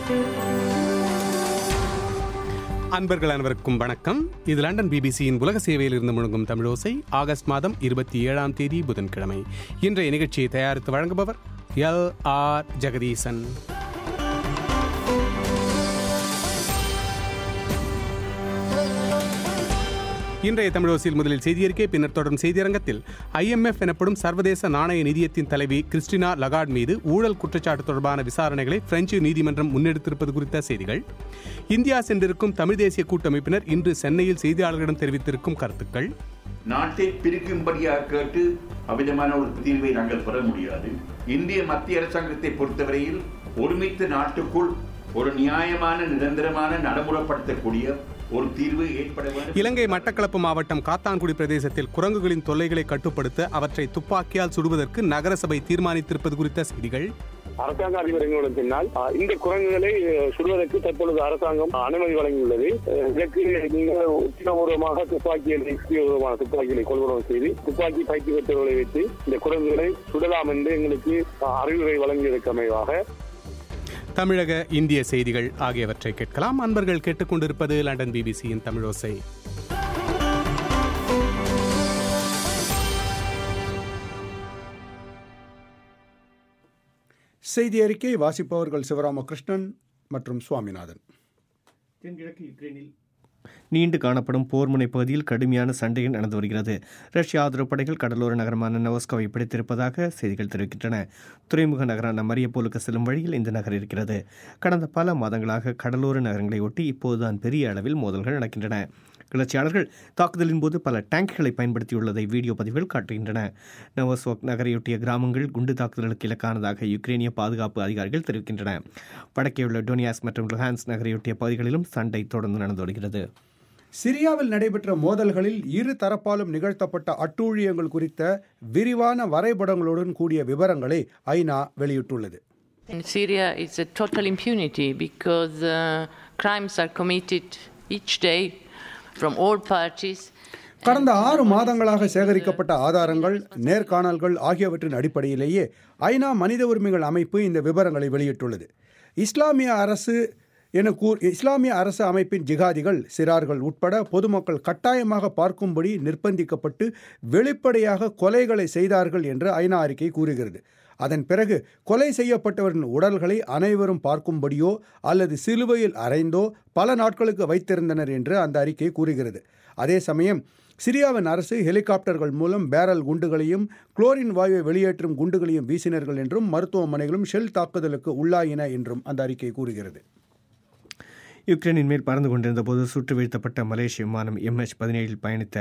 அன்பர்கள் அனைவருக்கும் வணக்கம். இது லண்டன் பிபிசியின் உலக சேவையில் இருந்து முழங்கும் தமிழோசை. ஆகஸ்ட் மாதம் 27 புதன்கிழமை. இன்றைய நிகழ்ச்சியை தயாரித்து வழங்குபவர் எல்.ஆர். ஜெகதீசன். இன்றைய தமிழோசையில் முதலில் செய்தியறிக்கை, பின்னர் தொடரும் செய்தியரங்கத்தில் IMF எனப்படும் சர்வதேச நாணய நிதியத்தின் தலைவி கிறிஸ்டினா லகார்ட் மீது ஊழல் குற்றச்சாட்டு தொடர்பான விசாரணைகளை பிரெஞ்சு நீதிமன்றம் முன்னெடுத்திருப்பது குறித்த செய்திகள், இந்தியா சென்றிருக்கும் தமிழ் தேசிய கூட்டமைப்பினர் இன்று சென்னையில் செய்தியாளர்களிடம் தெரிவித்திருக்கும் கருத்துக்கள், நாட்டை பிரிக்கும்படியாக கேட்டு அவ்விதமான ஒரு தீர்வை நாங்கள் பெற முடியாது. இந்திய மத்திய அரசாங்கத்தை பொறுத்தவரையில் ஒருமித்த நாட்டுக்குள் ஒரு நியாயமான நிரந்தரமான நடைமுறைப்படுத்தக்கூடிய ஒரு தீர்வு ஏற்பட வேண்டும். இலங்கை மட்டக்களப்பு மாவட்டம் காத்தான்குடி பிரதேசத்தில் குரங்குகளின் தொல்லைகளை கட்டுப்படுத்த அவற்றை துப்பாக்கியால் சுடுவதற்கு நகரசபை தீர்மானித்திருப்பது குறித்த செய்திகள், அரசாங்க அறிவுரைகளுடன் பின்னால் இந்த குரங்குகளை சுடுவதற்கு தற்பொழுது அரசாங்கம் அனுமதி வழங்கியுள்ளது. இதற்கு நீங்கள் உத்தியோகபூர்வமாக துப்பாக்கிகளை கொள்வனம் செய்து துப்பாக்கி பயிற்சி பெற்றவர்களை வைத்து இந்த குரங்குகளை சுடலாம் என்று எங்களுக்கு அறிவுரை வழங்கியதற்கு அமைவாக தமிழக இந்திய செய்திகள் ஆகியவற்றை கேட்கலாம். அன்பர்கள் கேட்டுக்கொண்டிருப்பது லண்டன் பிபிசியின் தமிழோசை. செய்தி அறிக்கை வாசிப்பவர்கள் சிவராமகிருஷ்ணன் மற்றும் சுவாமிநாதன். தென்கிழக்கு யுக்ரைனில் நீண்டு காணப்படும் போர்முனை பகுதியில் கடுமையான சண்டைகள் நடந்து வருகிறது. ரஷ்ய ஆதரவு படைகள் கடலோர நகரமான நோவஸ்கோவை பிடித்திருப்பதாக செய்திகள் தெரிவிக்கின்றன. துறைமுக நகரான மரியபோலுக்கு செல்லும் வழியில் இந்த நகர் இருக்கிறது. கடந்த பல மாதங்களாக கடலோர நகரங்களை ஒட்டி இப்போதுதான் பெரிய அளவில் மோதல்கள் நடக்கின்றன. கிளர்ச்சியாளர்கள் தாக்குதலின் போது பல டேங்குகளை பயன்படுத்தியுள்ளதை வீடியோ பதிவுகள் காட்டுகின்றன. நோவஸ்கோக் நகரையொட்டிய கிராமங்கள் குண்டு தாக்குதலுக்கு இலக்கானதாக யுக்ரைனிய பாதுகாப்பு அதிகாரிகள் தெரிவிக்கின்றன. வடக்கேயுள்ள டொனியாஸ் மற்றும் லுஹான்ஸ் நகரையொட்டிய பகுதிகளிலும் சண்டை தொடர்ந்து நடந்து வருகிறது. சிரியாவில் நடைபெற்ற மோதல்களில் இரு தரப்பாலும் நிகழ்த்தப்பட்ட அட்டூழியங்கள் குறித்த விரிவான வரைபடங்களுடன் கூடிய விவரங்களை ஐநா வெளியிட்டுள்ளது. In Syria it's a total impunity because crimes are committed each day from all parties. கடந்த 6 மாதங்களாக சேகரிக்கப்பட்ட ஆதாரங்கள், நேர்காணல்கள் ஆகியவற்றின் அடிப்படையிலேயே ஐநா மனித உரிமைகள் அமைப்பு இந்த விவரங்களை வெளியிட்டுள்ளது. இஸ்லாமிய அரசு அமைப்பின் ஜிகாதிகள், சிறார்கள் உட்பட பொதுமக்கள் கட்டாயமாக பார்க்கும்படி நிர்பந்திக்கப்பட்டு வெளிப்படையாக கொலைகளை செய்தார்கள் என்று ஐநா அறிக்கை கூறுகிறது. அதன் பிறகு கொலை செய்யப்பட்டவரின் உடல்களை அனைவரும் பார்க்கும்படியோ அல்லது சிலுவையில் அறைந்தோ பல நாட்களுக்கு வைத்திருந்தனர் என்று அந்த அறிக்கை கூறுகிறது. அதே சமயம் சிரியாவின் அரசு ஹெலிகாப்டர்கள் மூலம் பேரல் குண்டுகளையும் குளோரின் வாயுவை வெளியேற்றும் குண்டுகளையும் வீசினர்கள் என்றும் மருத்துவமனைகளும் ஷெல் தாக்குதலுக்கு உள்ளாயின என்றும் அந்த அறிக்கை கூறுகிறது. யுக்ரைனின் மேல் பறந்து கொண்டிருந்த போது சுட்டு வீழ்த்தப்பட்ட மலேசிய விமானம் MH17 பயணித்த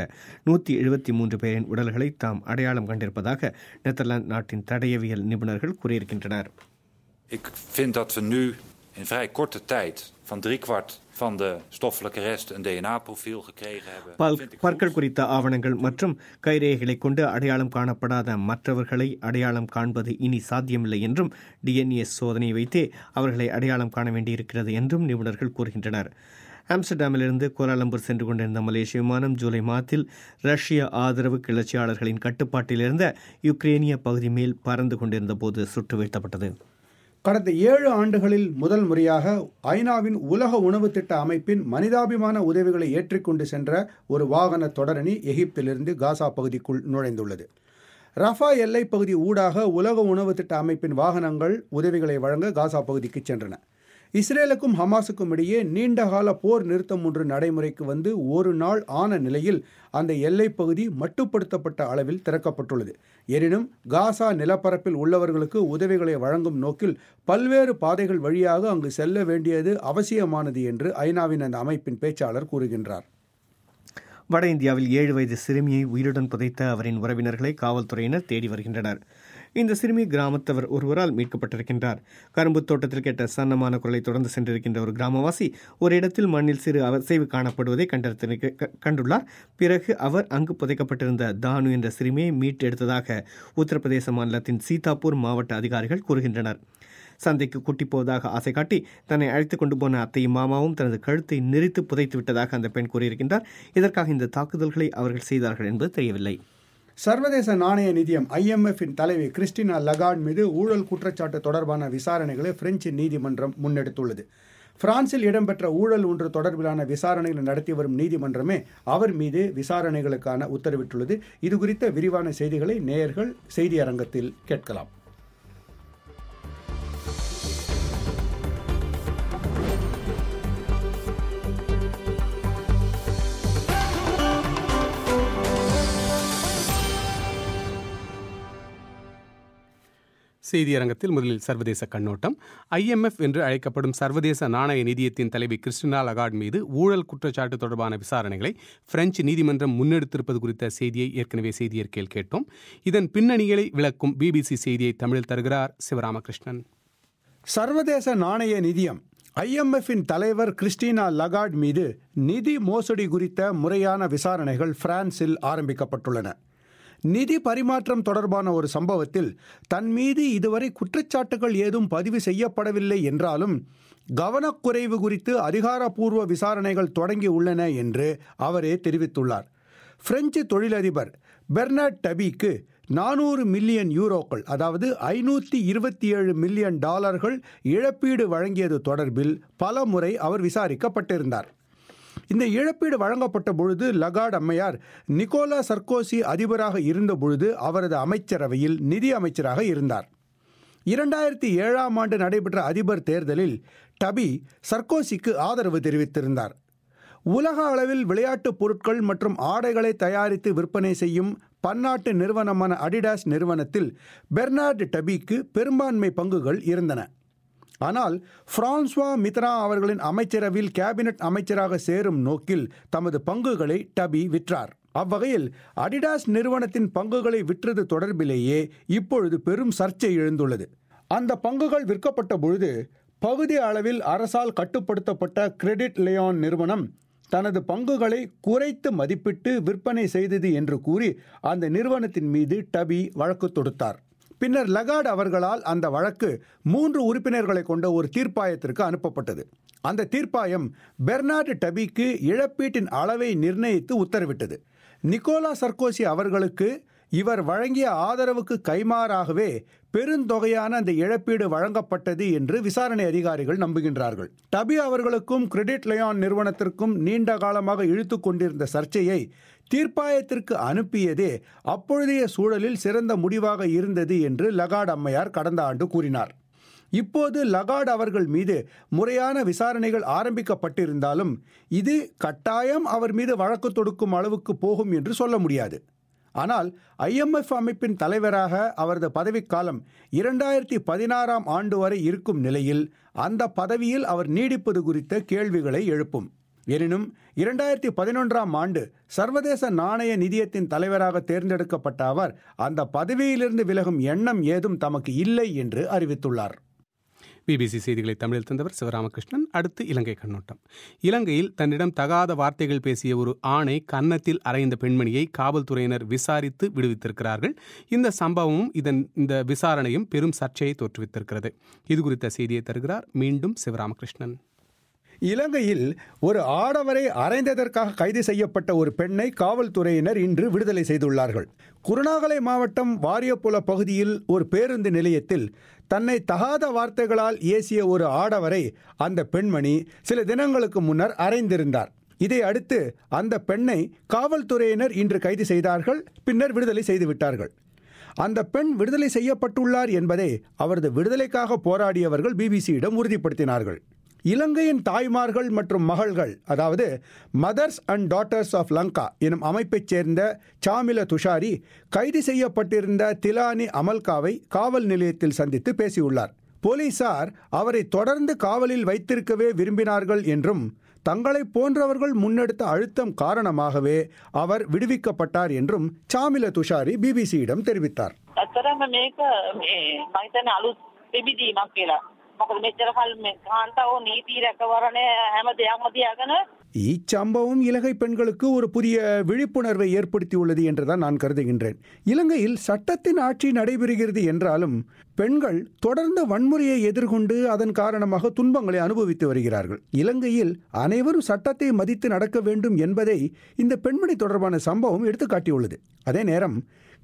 173 பேரின் உடல்களை தாம் அடையாளம் கண்டிருப்பதாக நெதர்லாந்து நாட்டின் தடயவியல் நிபுணர்கள் கூறியிருக்கின்றனர். Ik vind dat we nu in vrij korte tijd van 3/4 van de stoffelijke rest een DNA-profiel gekregen hebben. பற்கள் குறித்த ஆவணங்கள் மற்றும் கைரேகைகளை கொண்டு அடையாளம் காணப்படாத மற்றவர்களை அடையாளம் காண்பது இனி சாத்தியமில்லை என்றும் DNA சோதனை வைத்தே அவர்களை அடையாளம் காண வேண்டியிருக்கிறது என்றும் நிபுணர்கள் கூறுகின்றனர். ஆம்ஸ்டர்டாமிலிருந்து கோலாலம்பூர் சென்று கொண்டிருந்த மலேசிய விமானம் ஜூலை மாதத்தில் ரஷ்ய ஆதரவு கிளர்ச்சியாளர்களின் கட்டுப்பாட்டில் இருந்த யுக்ரேனிய பகுதி மேல் பறந்து கொண்டிருந்த போது சுட்டு வீழ்த்தப்பட்டது. கடந்த 7 ஆண்டுகளில் முதல் முறையாக ஐநாவின் உலக உணவு திட்ட அமைப்பின் மனிதாபிமான உதவிகளை ஏற்றிக்கொண்டு சென்ற ஒரு வாகன தொடரணி எகிப்திலிருந்து காசா பகுதிக்குள் நுழைந்துள்ளது. ரஃபா எல்லைப் பகுதி ஊடாக உலக உணவு திட்ட அமைப்பின் வாகனங்கள் உதவிகளை வழங்க காசா பகுதிக்கு சென்றன. இஸ்ரேலுக்கும் ஹமாஸுக்கும் இடையே நீண்டகால போர் நிறுத்தம் ஒன்று நடைமுறைக்கு வந்து ஒரு நாள் ஆன நிலையில் அந்த எல்லைப் பகுதி மட்டுப்படுத்தப்பட்ட அளவில் திறக்கப்பட்டுள்ளது. எனினும் காசா நிலப்பரப்பில் உள்ளவர்களுக்கு உதவிகளை வழங்கும் நோக்கில் பல்வேறு பாதைகள் வழியாக அங்கு செல்ல வேண்டியது அவசியமானது என்று ஐநாவின் அந்த அமைப்பின் பேச்சாளர் கூறுகின்றார். வட இந்தியாவில் 7 வயது சிறுமியை உயிருடன் புதைத்த அவரின் உறவினர்களை காவல்துறையினர் தேடி வருகின்றனர். இந்த சிறுமி கிராமத்தவர் ஒருவரால் மீட்கப்பட்டிருக்கின்றார். கரும்பு தோட்டத்தில் கேட்ட சன்னமான குரலை தொடர்ந்து சென்றிருக்கின்ற ஒரு கிராமவாசி ஒரு இடத்தில் மண்ணில் சிறு அசைவு காணப்படுவதை கண்டுள்ளார். பிறகு அவர் அங்கு புதைக்கப்பட்டிருந்த தானு என்ற சிறுமியை மீட்டெடுத்ததாக உத்தரப்பிரதேச மாநிலத்தின் சீதாப்பூர் மாவட்ட அதிகாரிகள் கூறுகின்றனர். சந்தைக்கு கூட்டி போவதாக ஆசை காட்டி தன்னை அழைத்துக் கொண்டு போன அத்தையும் மாமாவும் தனது கழுத்தை நெரித்து புதைத்து விட்டதாக அந்த பெண் கூறியிருக்கின்றார். இதற்காக இந்த தாக்குதல்களை அவர்கள் செய்தார்கள் என்பது தெரியவில்லை. சர்வதேச நாணய நிதியம் IMFின் தலைவி கிறிஸ்டினா லகார்ட் மீது ஊழல் குற்றச்சாட்டு தொடர்பான விசாரணைகளை பிரெஞ்சு நீதிமன்றம் முன்னெடுத்துள்ளது. பிரான்சில் இடம்பெற்ற ஊழல் ஒன்று தொடர்பிலான விசாரணைகளை நடத்தி வரும் நீதிமன்றமே அவர் மீது விசாரணைகளுக்கான உத்தரவிட்டுள்ளது. இது குறித்த விரிவான செய்திகளை நேயர்கள் செய்தி அரங்கத்தில் கேட்கலாம். செய்தியரங்கத்தில் முதலில் சர்வதேச கண்ணோட்டம். IMF என்று அழைக்கப்படும் சர்வதேச நாணய நிதியத்தின் தலைவி கிறிஸ்டினா லகார்ட் மீது ஊழல் குற்றச்சாட்டு தொடர்பான விசாரணைகளை பிரெஞ்சு நீதிமன்றம் முன்னெடுத்திருப்பது குறித்த செய்தியை ஏற்கனவே செய்தியறிக்கையில் கேட்டோம். இதன் பின்னணிகளை விளக்கும் BBC செய்தியை தமிழில் தருகிறார் சிவராமகிருஷ்ணன். சர்வதேச நாணய நிதியம் IMFின் தலைவர் கிறிஸ்டினா லகார்ட் மீது நிதி மோசடி குறித்த முறையான விசாரணைகள் பிரான்சில் ஆரம்பிக்கப்பட்டுள்ளன. நிதி பரிமாற்றம் தொடர்பான ஒரு சம்பவத்தில் தன் மீது இதுவரை குற்றச்சாட்டுகள் ஏதும் பதிவு செய்யப்படவில்லை என்றாலும் கவனக்குறைவு குறித்து அதிகாரப்பூர்வ விசாரணைகள் தொடங்கி உள்ளன என்று அவரே தெரிவித்துள்ளார். பிரெஞ்சு தொழிலதிபர் பெர்னார்ட் டபிக்கு 400 மில்லியன் யூரோக்கள், அதாவது $527 மில்லியன் இழப்பீடு வழங்கியது தொடர்பில் பல முறை அவர் விசாரிக்கப்பட்டிருந்தார். இந்த இழப்பீடு வழங்கப்பட்ட பொழுது லகார்ட் அம்மையார் நிக்கோலா சர்கோசி அதிபராக இருந்த பொழுது அவரது அமைச்சரவையில் நிதி அமைச்சராக இருந்தார். 2007ஆம் ஆண்டு நடைபெற்ற அதிபர் தேர்தலில் டபி சர்கோசிக்கு ஆதரவு தெரிவித்திருந்தார். உலக அளவில் விளையாட்டுப் பொருட்கள் மற்றும் ஆடைகளை தயாரித்து விற்பனை செய்யும் பன்னாட்டு நிறுவனமான அடிடாஸ் நிறுவனத்தில் பெர்னார்ட் டபிக்கு பெரும்பான்மை பங்குகள் இருந்தன. ஆனால் பிரான்சுவா மித்ரான் அவர்களின் அமைச்சரவையில் கேபினட் அமைச்சராக சேரும் நோக்கில் தமது பங்குகளை டபி விற்றார். அவ்வகையில் அடிடாஸ் நிறுவனத்தின் பங்குகளை விற்றது தொடர்பிலேயே இப்பொழுது பெரும் சர்ச்சை எழுந்துள்ளது. அந்த பங்குகள் விற்கப்பட்ட பொழுது பகுதி அளவில் அரசால் கட்டுப்படுத்தப்பட்ட கிரெடிட் லியோன் நிறுவனம் தனது பங்குகளை குறைத்து மதிப்பிட்டு விற்பனை செய்தது என்று கூறி அந்த நிறுவனத்தின் மீது டபி வழக்கு தொடுத்தார். பின்னர் லகார்ட் அவர்களால் அந்த வழக்கு 3 உறுப்பினர்களை கொண்ட ஒரு தீர்ப்பாயத்திற்கு அனுப்பப்பட்டது. அந்த தீர்ப்பாயம் பெர்னார்ட் டபிக்கு இழப்பீட்டின் அளவை நிர்ணயித்து உத்தரவிட்டது. நிக்கோலா சர்கோசி அவர்களுக்கு இவர் வழங்கிய ஆதரவுக்கு கைமாறாகவே பெருந்தொகையான அந்த இழப்பீடு வழங்கப்பட்டது என்று விசாரணை அதிகாரிகள் நம்புகின்றார்கள். டபி அவர்களுக்கும் கிரெடிட் லியோன் நிறுவனத்திற்கும் நீண்ட காலமாக இழுத்து கொண்டிருந்த சர்ச்சையை தீர்ப்பாயத்திற்கு அனுப்பியதே அப்பொழுதைய சூழலில் சிறந்த முடிவாக இருந்தது என்று லகார்ட் அம்மையார் கடந்த ஆண்டு கூறினார். இப்போது லகார்ட் அவர்கள் மீது முறையான விசாரணைகள் ஆரம்பிக்கப்பட்டிருந்தாலும் இது கட்டாயம் அவர் மீது வழக்கு தொடுக்கும் அளவுக்கு போகும் என்று சொல்ல முடியாது. ஆனால் IMF அமைப்பின் தலைவராக அவரது பதவிக்காலம் 2016ஆம் ஆண்டு வரை இருக்கும் நிலையில் அந்த பதவியில் அவர் நீடிப்பது குறித்த கேள்விகளை எழுப்பும். எனினும் 2011ஆம் ஆண்டு சர்வதேச நாணய நிதியத்தின் தலைவராக தேர்ந்தெடுக்கப்பட்ட அவர் அந்த பதவியிலிருந்து விலகும் எண்ணம் ஏதும் தமக்கு இல்லை என்று அறிவித்துள்ளார். BBC செய்திகளை தமிழில் தந்தவர் சிவராமகிருஷ்ணன். அடுத்து இலங்கை கண்ணோட்டம். இலங்கையில் தன்னிடம் தகாத வார்த்தைகள் பேசிய ஒரு ஆணை கன்னத்தில் அறைந்த பெண்மணியை காவல்துறையினர் விசாரித்து விடுவித்திருக்கிறார்கள். இந்த சம்பவமும் இந்த விசாரணையும் பெரும் சர்ச்சையை தோற்றுவித்திருக்கிறது. இது குறித்த செய்தியை தருகிறார் மீண்டும் சிவராமகிருஷ்ணன். இலங்கையில் ஒரு ஆடவரை அறைந்ததற்காக கைது செய்யப்பட்ட ஒரு பெண்ணை காவல்துறையினர் இன்று விடுதலை செய்துள்ளார்கள். குருணாகலை மாவட்டம் வாரியப்புல பகுதியில் ஒரு பேருந்து நிலையத்தில் தன்னை தகாத வார்த்தைகளால் ஏசிய ஒரு ஆடவரை அந்த பெண்மணி சில தினங்களுக்கு முன்னர் அறைந்திருந்தார். இதை அடுத்து அந்த பெண்ணை காவல்துறையினர் இன்று கைது செய்தார்கள். பின்னர் விடுதலை செய்துவிட்டார்கள். அந்த பெண் விடுதலை செய்யப்பட்டுள்ளார் என்பதை அவரது விடுதலைக்காக போராடியவர்கள் BBCயிடம் உறுதிப்படுத்தினார்கள். இலங்கையின் தாய்மார்கள் மற்றும் மகள்கள், அதாவது mothers and daughters of Lanka எனும் அமைப்பைச் சேர்ந்த சாமில துஷாரி கைது செய்யப்பட்டிருந்த திலானி அமல்காவை காவல் நிலையத்தில் சந்தித்து பேசியுள்ளார். போலீசார் அவரை தொடர்ந்து காவலில் வைத்திருக்கவே விரும்பினார்கள் என்றும் தங்களை போன்றவர்கள் முன்னெடுத்த அழுத்தம் காரணமாகவே அவர் விடுவிக்கப்பட்டார் என்றும் சாமில துஷாரி BBCயிடம் தெரிவித்தார். இச்சம்பவம் இலங்கை பெண்களுக்கு ஒரு புதிய விழிப்புணர்வை ஏற்படுத்தியுள்ளது என்றுதான் நான் கருதுகின்றேன். இலங்கையில் சட்டத்தின் ஆட்சி நடைபெறுகிறது என்றாலும் பெண்கள் தொடர்ந்து வன்முறையை எதிர்கொண்டு அதன் காரணமாக துன்பங்களை அனுபவித்து வருகிறார்கள். இலங்கையில் அனைவரும் சட்டத்தை மதித்து நடக்க வேண்டும் என்பதை இந்த பெண்மணி தொடர்பான சம்பவம் எடுத்துக்காட்டியுள்ளது. அதே நேரம்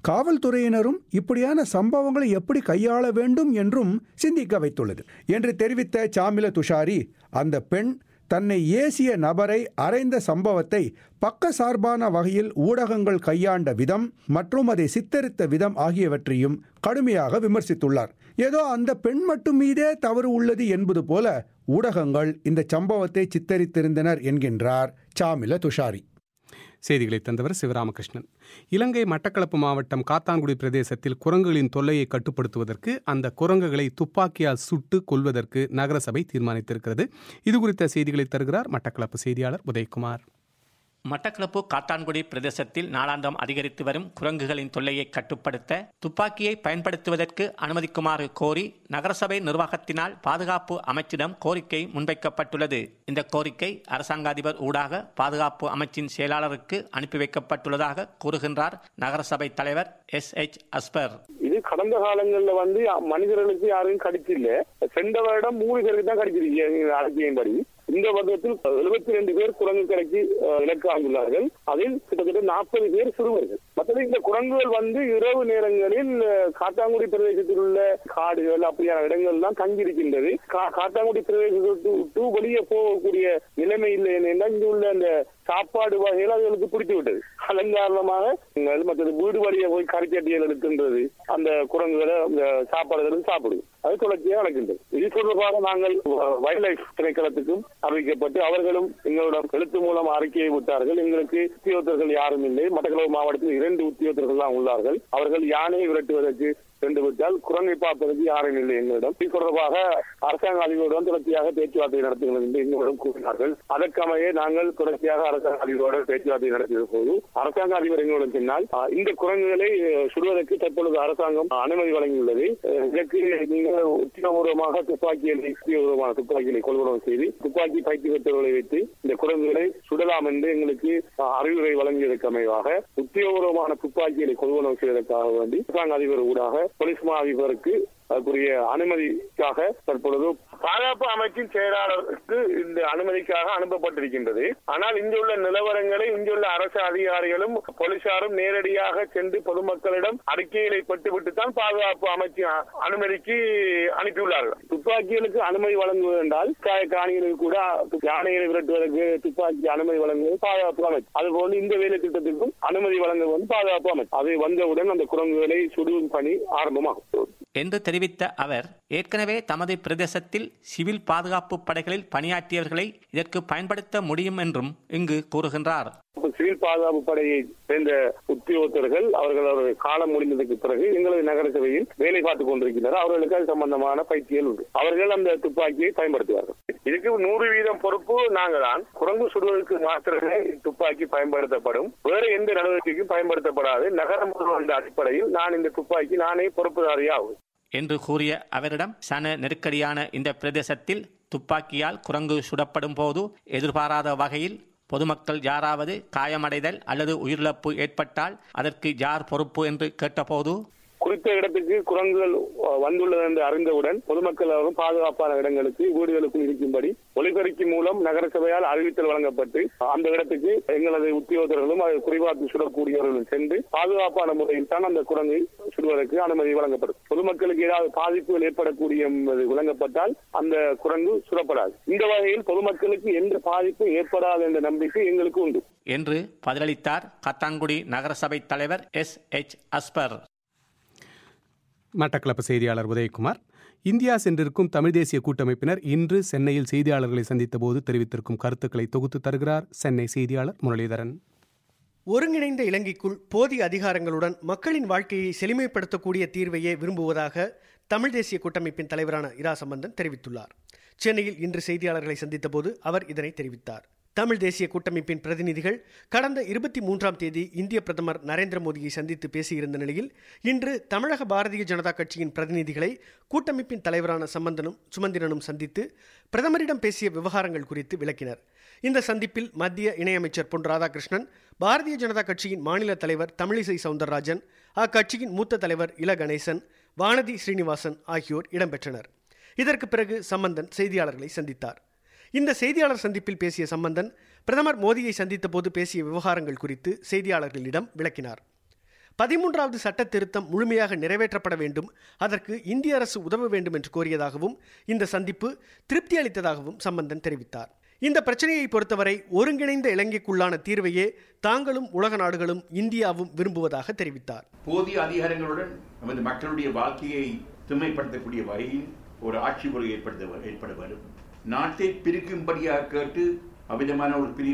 காவல்துறையினரும் இப்படியான சம்பவங்களை எப்படி கையாள வேண்டும் என்றும் சிந்திக்க வைத்துள்ளது என்று தெரிவித்த சாமில துஷாரி, அந்த பெண் தன்னை ஏசிய நபரை அறைந்த சம்பவத்தை பக்கசார்பான வகையில் ஊடகங்கள் கையாண்ட விதம் மற்றும் அதை சித்தரித்த விதம் ஆகியவற்றையும் கடுமையாக விமர்சித்துள்ளார். ஏதோ அந்த பெண் மட்டும் மீதே தவறு உள்ளது என்பது போல ஊடகங்கள் இந்த சம்பவத்தை சித்தரித்திருந்தனர் என்கின்றார் சாமில துஷாரி. செய்திகளை தந்தவர் சிவராமகிருஷ்ணன். இலங்கை மட்டக்களப்பு மாவட்டம் காத்தான்குடி பிரதேசத்தில் குரங்குகளின் தொல்லையை கட்டுப்படுத்துவதற்கு அந்த குரங்குகளை துப்பாக்கியால் சுட்டு கொல்வதற்கு நகரசபை தீர்மானித்திருக்கிறது. இதுகுறித்த செய்திகளை தருகிறார் மட்டக்களப்பு செய்தியாளர் உதயகுமார். மட்டக்களப்பு காத்தான்குடி பிரதேசத்தில் நாளாந்தம் அதிகரித்து வரும் குரங்குகளின் தொல்லையை கட்டுப்படுத்த துப்பாக்கியை பயன்படுத்துவதற்கு அனுமதிக்குமாறு கோரி நகரசபை நிர்வாகத்தினால் பாதுகாப்பு அமைச்சிடம் கோரிக்கை முன்வைக்கப்பட்டுள்ளது. இந்த கோரிக்கை அரசாங்க அதிபர் ஊடாக பாதுகாப்பு அமைச்சின் செயலாளருக்கு அனுப்பி வைக்கப்பட்டுள்ளதாக கூறுகின்றார் நகரசபை தலைவர் SH அஸ்பர். இது கடந்த காலங்களில் மனிதர்களுக்கு யாரும் கடிச்சில்ல. சென்ற வருடம் 3 பேருக்கு தான் கடிச்சிருக்கீங்க அறிக்கையின்படி. இந்த வருடத்தில் 72 பேர் குரங்கு கடைக்கு இலக்காகியுள்ளார்கள். அதில் கிட்டத்தட்ட 40 பேர் சிறுவர்கள். மற்ற இந்த குரங்குகள் இரவு நேரங்களில் காத்தாங்குடி பிரதேசத்தில் உள்ள காடுகள் அப்படியான இடங்கள் தான் தங்கியிருக்கின்றது. காத்தாங்குடி பிரதேசத்து வெளியே போகக்கூடிய நிலைமை இல்லை என்றால் இங்கு உள்ள அந்த சாப்பாடு வகைகள் அதுகளுக்கு பிடித்து விட்டது. அதன் காரணமாக மற்றது வீடு வழியை போய் கறிச்சட்டிகள் எடுக்கின்றது. அந்த குரங்குகளை சாப்பாடுகளும் சாப்பிடுது. அது தொடர்ச்சியாக நடக்கின்றது. இது தொடர்பாக நாங்கள் வைல்ட் லைஃப் திணைக்களத்துக்கும் அறிவிக்கப்பட்டு அவர்களும் எங்களிடம் எழுத்து மூலம் அறிக்கையை விட்டார்கள். எங்களுக்கு உத்தியோகத்தர்கள் யாரும் இல்லை. மட்டக்களப்பு மாவட்டத்தில் 2 உத்தியோகத்தர்கள் தான் உள்ளார்கள். அவர்கள் யானையை விரட்டுவதற்கு சென்று விட்டால் குரங்கை பார்ப்பதற்கு யாரும் இல்லை எங்களிடம். இது தொடர்பாக அரசாங்க அதிபருடன் தொடர்ச்சியாக பேச்சுவார்த்தை நடத்துகிறது என்று எங்களிடம் கூறினார்கள். அதற்கமையே நாங்கள் தொடர்ச்சியாக அரசாங்க அதிபருடன் பேச்சுவார்த்தை நடத்திய போது அரசாங்க அதிபர் எங்களுடன் சொன்னால் இந்த குரங்குகளை சுடுவதற்கு தற்பொழுது அரசாங்கம் அனுமதி வழங்கியுள்ளது. இதற்கு நீங்கள் உத்தியோகபூர்வமாக துப்பாக்கிகளை கொள்வனம் செய்து துப்பாக்கி பயிற்சி பெற்றவர்களை வைத்து இந்த குரங்குகளை சுடலாம் என்று எங்களுக்கு அறிவுரை வழங்கியதற்கு அமைவாக உத்தியோகபூர்வமான துப்பாக்கிகளை கொள்வனம் செய்வதற்காக வேண்டி அரசாங்க அதிபர் ஊடாக போலீஸ் மா அதிபருக்கு அதற்குரிய அனுமதிக்காக தற்பொழுது பாதுகாப்பு அமைச்சின் செயலாளருக்கு இந்த அனுமதிக்காக அனுப்பப்பட்டிருக்கின்றது. ஆனால் இங்குள்ள நிலவரங்களை இங்குள்ள அரசு அதிகாரிகளும் போலீசாரும் நேரடியாக சென்று பொதுமக்களிடம் அறிக்கைகளை பெற்றுவிட்டு தான் பாதுகாப்பு அமைச்சின் அனுமதிக்கு அனுப்பியுள்ளார்கள். துப்பாக்கிகளுக்கு அனுமதி வழங்குவது என்றால் காணிகளுக்கு கூட யானைகளை விரட்டுவதற்கு துப்பாக்கி அனுமதி வழங்குவது பாதுகாப்பு அமைச்சு. அதுபோல் இந்த வேலை திட்டத்திற்கும் அனுமதி வழங்குவது பாதுகாப்பு அமைச்சு. அது வந்தவுடன் அந்த குரங்குகளை சுடும் பணி ஆரம்பமாகும் என்று தெரிவித்த அவர், ஏற்கனவே தமது பிரதேசத்தில் சிவில் பாதுகாப்பு படைகளில் பணியாற்றியவர்களை இதற்கு பயன்படுத்த முடியும் என்றும் இங்கு கூறுகின்றார். சிவில் பாதுகாப்பு படையை சேர்ந்த உத்தியோகத்தர்கள் அவர்களுடைய காலம் முடிந்ததற்கு பிறகு எங்களது நகர சபையில் வேலை பார்த்துக் கொண்டிருக்கின்றனர். அவர்களுக்கு அது சம்பந்தமான பயிற்சிகள் உண்டு. அவர்கள் அந்த துப்பாக்கியை பயன்படுத்துவார்கள். இதுக்கு 100% பொறுப்பு நாங்கள் தான். குரங்கு சுடுவதற்கு மாத்திரமே துப்பாக்கி பயன்படுத்தப்படும். வேறு எந்த நடவடிக்கைக்கும் பயன்படுத்தப்படாது. நகரம் என்ற அடிப்படையில் நான் இந்த துப்பாக்கி நானே பொறுப்புதாரியாகும் என்று கூறிய அவரிடம், சன நெருக்கடியான இந்த பிரதேசத்தில் துப்பாக்கியால் குரங்கு சுடப்படும் போது எதிர்பாராத வகையில் பொதுமக்கள் யாராவது காயமடைதல் அல்லது உயிரிழப்பு ஏற்பட்டால் அதற்கு யார் பொறுப்பு என்று கேட்டபோது, குறித்த இடத்துக்கு குரங்குகள் வந்துள்ளது என்று அறிந்தவுடன் பொதுமக்கள் பாதுகாப்பான இடங்களுக்கு வீடுகளுக்குள் இருக்கும்படி ஒலிபெருக்கி மூலம் நகரசபையால் அறிவித்தல் வழங்கப்பட்டு அந்த இடத்துக்கு எங்களது உத்தியோகர்களும் அதை குறிபார்த்து சுடக்கூடியவர்களும் சென்று பாதுகாப்பான முறையில் தான் அந்த குரங்கை சுடுவதற்கு அனுமதி வழங்கப்படும். பொதுமக்களுக்கு ஏதாவது பாதிப்புகள் ஏற்படக்கூடிய வழங்கப்பட்டால் அந்த குரங்கு சுடப்படாது. இந்த வகையில் பொதுமக்களுக்கு எந்த பாதிப்பும் ஏற்படாது என்ற நம்பிக்கை எங்களுக்கு உண்டு என்று பதிலளித்தார் காத்தான்குடி நகரசபை தலைவர் SH அஸ்பர். மட்டக்களப்பு செய்தியாளர் உதயகுமார். இந்தியா சென்றிருக்கும் தமிழ் தேசிய கூட்டமைப்பினர் இன்று சென்னையில் செய்தியாளர்களை சந்தித்த போது தெரிவித்திருக்கும் கருத்துக்களை தொகுத்து தருகிறார் சென்னை செய்தியாளர் முரளிதரன். ஒருங்கிணைந்த இலங்கைக்குள் போதிய அதிகாரங்களுடன் மக்களின் வாழ்க்கையை செழுமைப்படுத்தக்கூடிய தீர்வையே விரும்புவதாக தமிழ் தேசிய கூட்டமைப்பின் தலைவரான இரா சம்பந்தன் தெரிவித்துள்ளார். சென்னையில் இன்று செய்தியாளர்களை சந்தித்த போது அவர் இதனை தெரிவித்தார். தமிழ் தேசிய கூட்டமைப்பின் பிரதிநிதிகள் கடந்த 23ஆம் தேதி இந்திய பிரதமர் நரேந்திர மோடியை சந்தித்து பேசியிருந்த நிலையில் இன்று தமிழக பாரதிய ஜனதா கட்சியின் பிரதிநிதிகளை கூட்டமைப்பின் தலைவரான சம்பந்தனும் சுமந்திரனும் சந்தித்து பிரதமரிடம் பேசிய விவகாரங்கள் குறித்து விளக்கினர். இந்த சந்திப்பில் மத்திய இணையமைச்சர் பொன் ராதாகிருஷ்ணன், பாரதிய ஜனதா கட்சியின் மாநில தலைவர் தமிழிசை சவுந்தரராஜன், அக்கட்சியின் மூத்த தலைவர் இல கணேசன், வானதி ஸ்ரீனிவாசன் ஆகியோர் இடம்பெற்றனர். இதற்கு பிறகு சம்பந்தன் செய்தியாளர்களை சந்தித்தார். இந்த செய்தியாளர் சந்திப்பில் பேசிய சம்பந்தன் பிரதமர் மோடியை சந்தித்த போது பேசிய விவகாரங்கள் குறித்து செய்தியாளர்களிடம் விளக்கினார். 13வது சட்ட திருத்தம் முழுமையாக நிறைவேற்றப்பட வேண்டும், அதற்கு இந்திய அரசு உதவ வேண்டும் என்று கோரியதாகவும் இந்த சந்திப்பு திருப்தி அளித்ததாகவும் சம்பந்தன் தெரிவித்தார். இந்த பிரச்சனையை பொறுத்தவரை ஒருங்கிணைந்த இலங்கைக்குள்ளான தீர்வையே தாங்களும் உலக நாடுகளும் இந்தியாவும் விரும்புவதாக தெரிவித்தார். போதிய அதிகாரங்களுடன் நமது மக்களுடைய வாழ்க்கையை திண்மைப்படுத்தக்கூடிய வகையில் ஒரு ஆட்சி முறை ஏற்பட வேண்டும். நாட்டை பிரிக்கும்படியாக கேட்டு அவ்விதமான